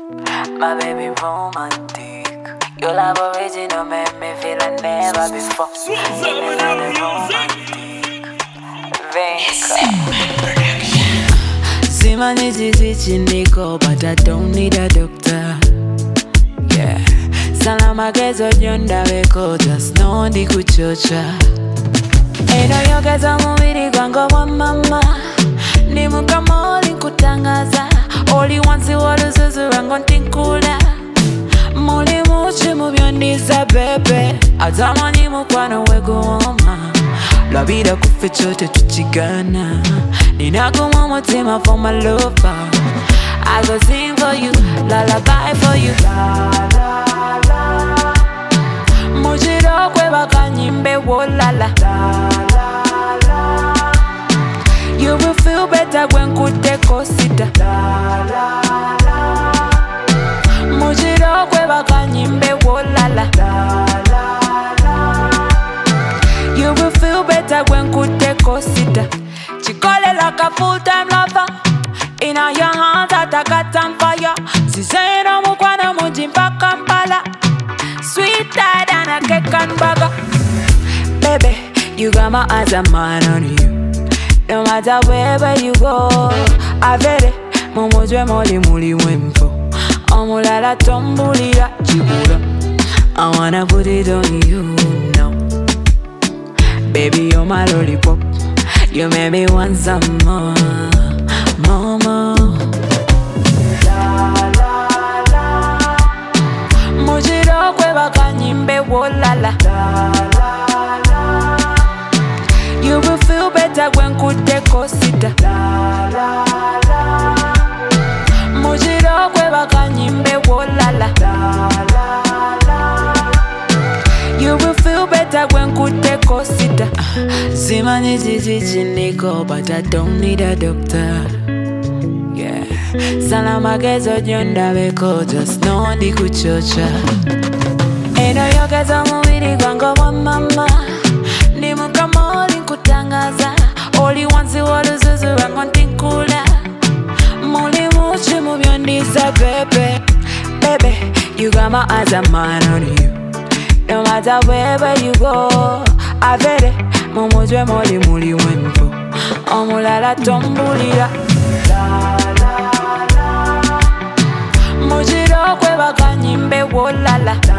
My baby romantic. Your love original made me feel like never before. Simani chichi niko, but I don't need a doctor. Yeah. Salama kezo jonda weko, just no ndi kuchocha. Eno yokezo mubiri kwango wa mama. Ni mukamoli kutangaza. Oli wansi waluzuzu rango ntinkula. Muli muchi mubyondiza bebe. Atamani mukwano wekuoma. Labida kuficho tetuchigana. Ninaguma mutima for my lover. I go sing for you, lullaby for you. La la la. Mujiro kwe baka nyimbe wo la la. La la la. You will feel better when kute kosita. La la la. Mujiro kwe baka nyimbe wo la la. La la la. You will feel better when kute kosita. Chikole like a full-time lover. In your hands I got some fire. Siseno mukwana mujimpa Kampala. Sweeter than a cake and burger. Baby, you got my eyes and mine on you. No matter wherever you go, I bet it. Momojwe moli muli wempo. Omulala tombulira chibura. I wanna put it on you now. Baby, you're my lollipop. You made me want some more, mama. La la la. Mujiro kwe baka nyimbe wo la la. La la la. You will feel better when kute kosita. La la la. Mujiro kwe baka nyimbe wo la la. La la la. You will feel better when kute kosita. Simani chichi niko, but I don't need a doctor. Yeah. Salama kezo jonda weko, just no ndi kuchocha. Eno yokezo mubiri kwango wa mama. Ni mukamoli kutangaza. Oli wansi waluzuzu rango ntinkula. Muli muchi mubyondiza bebe. Baby, you got my eyes and mine on you. No matter wherever you go, I bet it. Momojwe moli muli wempo. Omulala tombulira. La la la. Mujiro kwe baka nyimbe wo la la.